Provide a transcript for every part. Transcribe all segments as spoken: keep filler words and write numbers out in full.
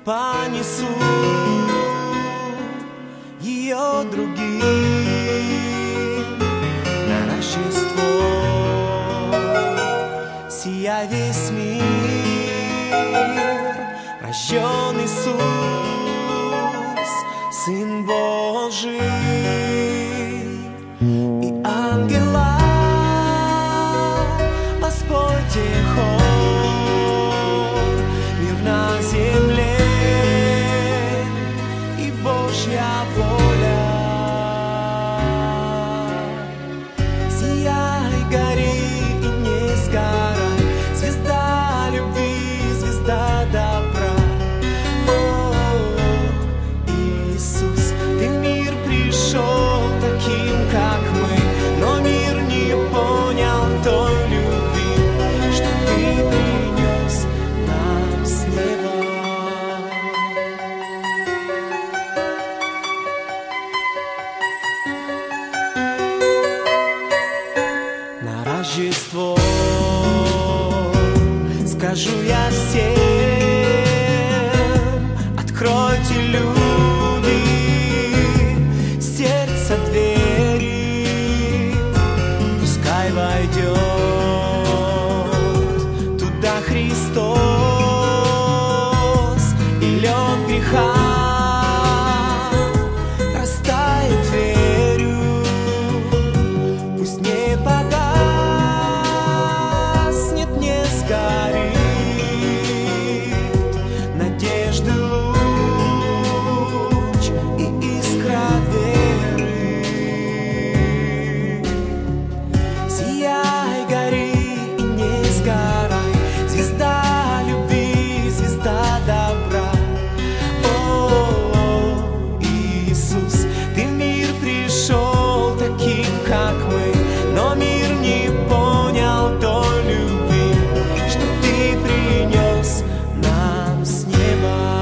понесу ее другим на Рождество. Сия весь мир, рожден Иисус, Сын Божий, и ангела воспойте хор, мир на земле и Божья воля. Сияй, гори и не сгорай, звезда любви, звезда добра. О, Иисус, ты в мир пришел таким, как мы, но мир не понял той любви, что ты принес нам с неба. На Рождество скажу я всем: откройте, люди, сердце двери, пускай войдет туда Христос, и лед греха растает верю, пусть не погаснет, не сгорит надежды луч и искра веры. Сияй, гори и не сгорай, звезда любви, звезда добра. О, Иисус, ты в мир пришел таким, как мы, но мир не понял той любви, что ты принес нам с неба.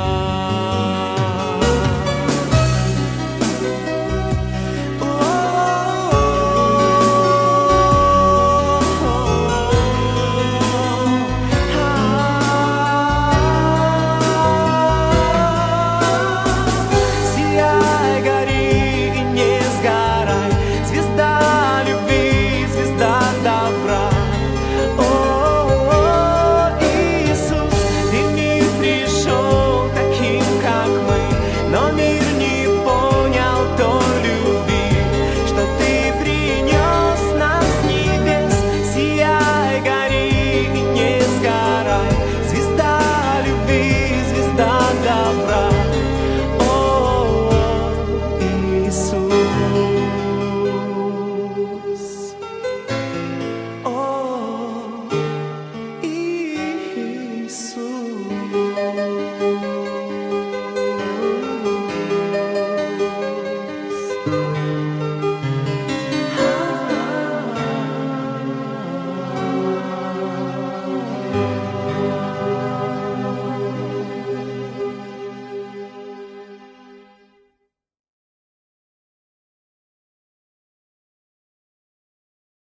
Сияй, гори и не сгорай, звезда любви, звезда добра. О, Иисус, ты в мир пришел таким, как мы, но мир не понял той любви, что ты принес нам с небес. Сияй, гори и не сгорай, звезда любви, звезда добра.